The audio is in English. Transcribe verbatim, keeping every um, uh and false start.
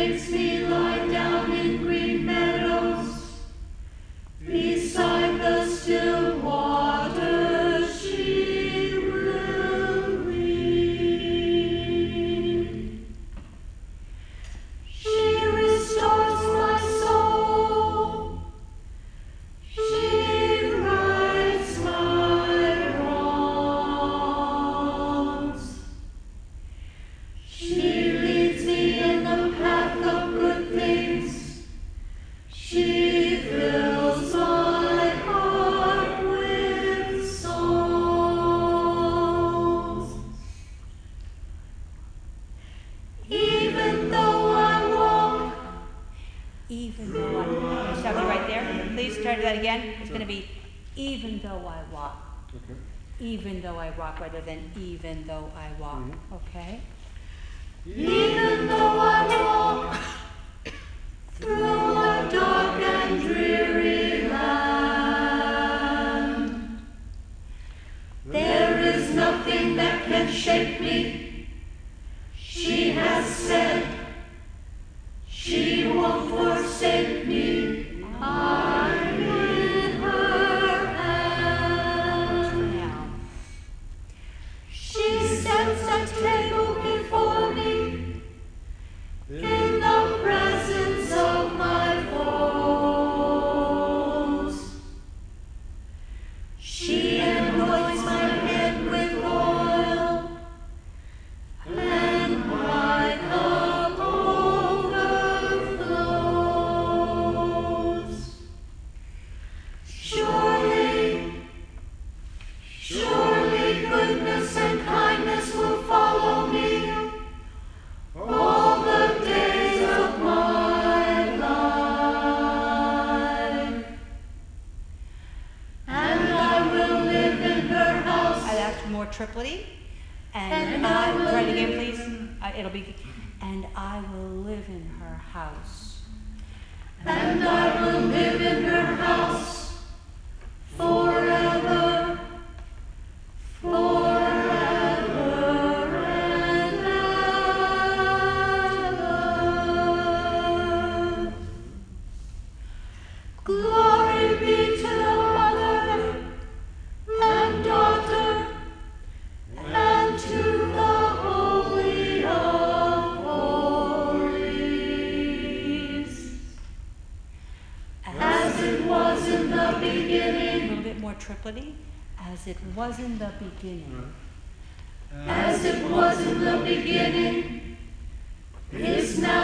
makes me lie down in green meadows, beside the still waters she will lead. She restores my soul, she rights my wrongs, she leads me in the path of good things, she fills my heart with songs. Even though I walk, Even though I walk. Stop you right there. Please try that again. It's going to be even though I walk. Okay. Even though I walk rather than even though I walk. Mhm. Okay? even though I walk through a dark and dreary land, there is nothing that can shake me. She has said she won't forsake me. I'm in her hand. Now. She sets a table before me in the presence of my foes. She anoints my head with oil, and my cup overflows. Surely, surely goodness and kindness will follow me all the days of my life, and I will live in her house. I asked more tripletty. And, And I, I will try it again, live- please. Uh, it'll be, and I will live in her house. And I will live in her house forever, forever and ever. Glory be to the Mother and Daughter and to the Holy of Holies, as it was in the A beginning, little bit more tripletty. As it was in the beginning. as it was in the beginning, is now.